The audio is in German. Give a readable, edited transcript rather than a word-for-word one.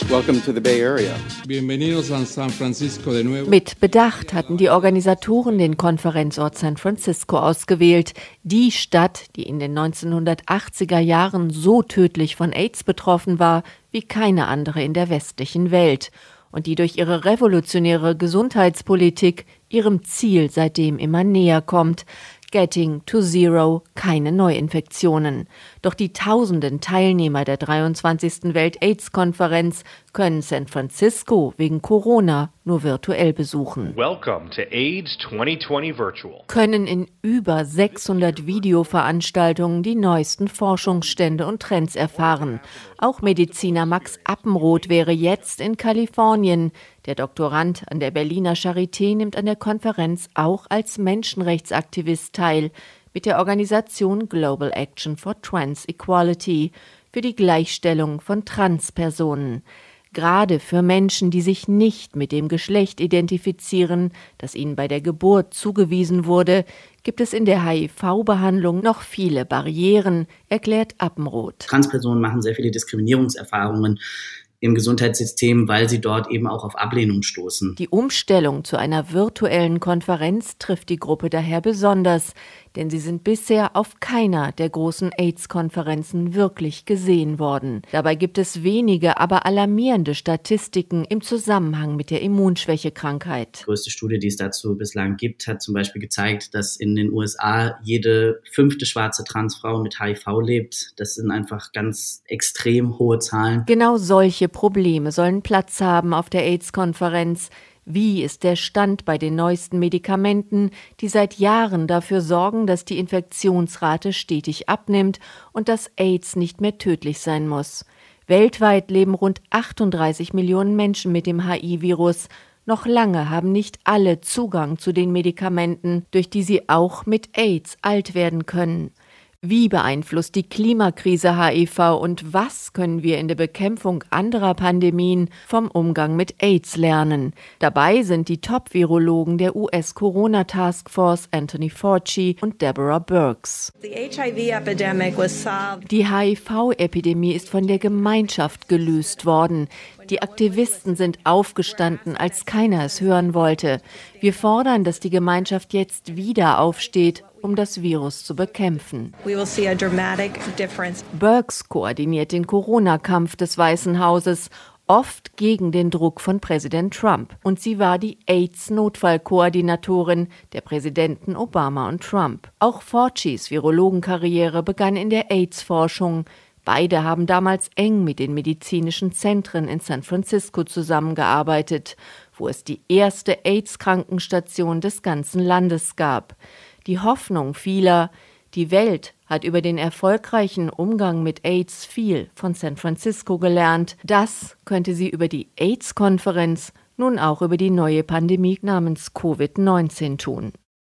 Welcome to the Bay Area. Bienvenidos a San Francisco de nuevo. Mit Bedacht hatten die Organisatoren den Konferenzort San Francisco ausgewählt. Die Stadt, die in den 1980er Jahren so tödlich von AIDS betroffen war wie keine andere in der westlichen Welt und die durch ihre revolutionäre Gesundheitspolitik ihrem Ziel seitdem immer näher kommt. Getting to Zero, keine Neuinfektionen. Doch die tausenden Teilnehmer der 23. Welt-AIDS-Konferenz können San Francisco wegen Corona nur virtuell besuchen. Welcome to AIDS 2020 Virtual. Können in über 600 Videoveranstaltungen die neuesten Forschungsstände und Trends erfahren. Auch Mediziner Max Appenroth wäre jetzt in Kalifornien. Der Doktorand an der Berliner Charité nimmt an der Konferenz auch als Menschenrechtsaktivist teil, mit der Organisation Global Action for Trans Equality für die Gleichstellung von Transpersonen. Gerade für Menschen, die sich nicht mit dem Geschlecht identifizieren, das ihnen bei der Geburt zugewiesen wurde, gibt es in der HIV-Behandlung noch viele Barrieren, erklärt Appenroth. Transpersonen machen sehr viele Diskriminierungserfahrungen im Gesundheitssystem, weil sie dort eben auch auf Ablehnung stoßen. Die Umstellung zu einer virtuellen Konferenz trifft die Gruppe daher besonders, denn sie sind bisher auf keiner der großen AIDS-Konferenzen wirklich gesehen worden. Dabei gibt es wenige, aber alarmierende Statistiken im Zusammenhang mit der Immunschwächekrankheit. Die größte Studie, die es dazu bislang gibt, hat zum Beispiel gezeigt, dass in den USA jede 5. schwarze Transfrau mit HIV lebt. Das sind einfach ganz extrem hohe Zahlen. Genau solche Probleme sollen Platz haben auf der AIDS-Konferenz. Wie ist der Stand bei den neuesten Medikamenten, die seit Jahren dafür sorgen, dass die Infektionsrate stetig abnimmt und dass AIDS nicht mehr tödlich sein muss? Weltweit leben rund 38 Millionen Menschen mit dem HIV-Virus. Noch lange haben nicht alle Zugang zu den Medikamenten, durch die sie auch mit AIDS alt werden können. Wie beeinflusst die Klimakrise HIV und was können wir in der Bekämpfung anderer Pandemien vom Umgang mit AIDS lernen? Dabei sind die Top-Virologen der US-Corona-Taskforce Anthony Fauci und Deborah Birx. Die HIV-Epidemie ist von der Gemeinschaft gelöst worden. Die Aktivisten sind aufgestanden, als keiner es hören wollte. Wir fordern, dass die Gemeinschaft jetzt wieder aufsteht, um das Virus zu bekämpfen. Birx koordiniert den Corona-Kampf des Weißen Hauses, oft gegen den Druck von Präsident Trump. Und sie war die AIDS-Notfallkoordinatorin der Präsidenten Obama und Trump. Auch Faucis Virologenkarriere begann in der AIDS-Forschung. Beide haben damals eng mit den medizinischen Zentren in San Francisco zusammengearbeitet, wo es die erste AIDS-Krankenstation des ganzen Landes gab. Die Hoffnung vieler, die Welt hat über den erfolgreichen Umgang mit AIDS viel von San Francisco gelernt. Das könnte sie über die AIDS-Konferenz nun auch über die neue Pandemie namens Covid-19 tun.